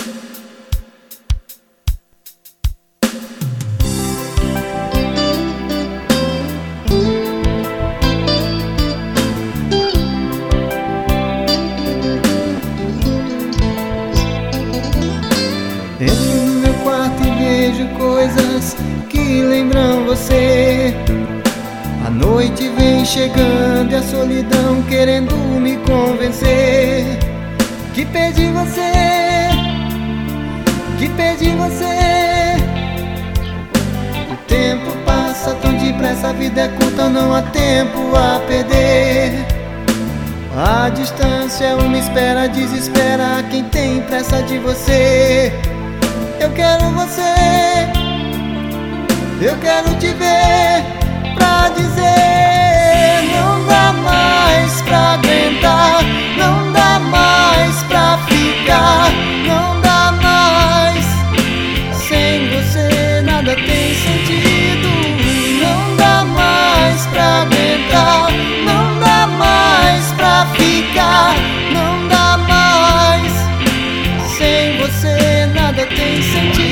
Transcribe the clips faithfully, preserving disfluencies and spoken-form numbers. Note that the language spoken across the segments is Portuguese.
Entro no meu quarto e vejo coisas que lembram você. A noite vem chegando e a solidão querendo me convencer que perdi você, que perdi você. O tempo passa tão depressa, a vida é curta, não há tempo a perder. A distância é uma espera, desespera quem tem pressa de você. Eu quero você, eu quero te ver pra dizer: não dá mais pra aguentar, não dá mais pra ficar, não dá mais. Sem você nada tem sentido. Não dá mais pra aguentar, não dá mais pra ficar, não dá mais. Sem você nada tem sentido.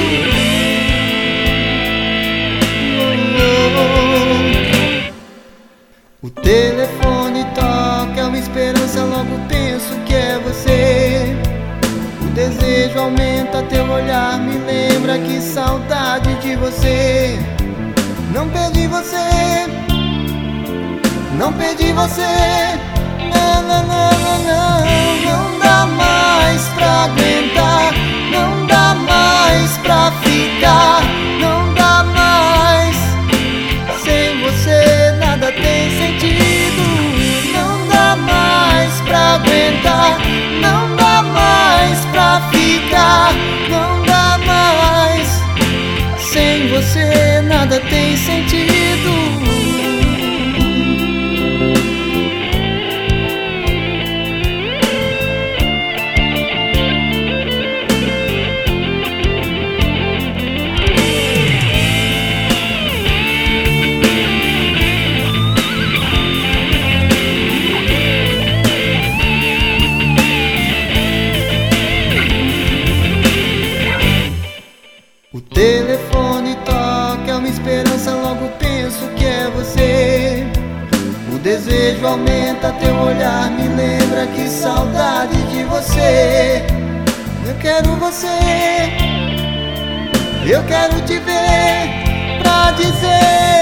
O telefone toca, é uma esperança, logo penso que é você. O desejo aumenta, teu olhar me lembra, que saudade de você. Não perdi você, não perdi você. Não, não, não, não, não. Não dá mais pra aguentar, não dá mais pra ficar, não dá mais. Sem você nada tem sentido. Não dá mais pra aguentar, não dá mais pra ficar, não dá mais. Sem você nada tem sentido. O telefone toca, é uma esperança, logo penso que é você. O desejo aumenta, teu olhar me lembra, que saudade de você. Eu quero você, eu quero te ver pra dizer: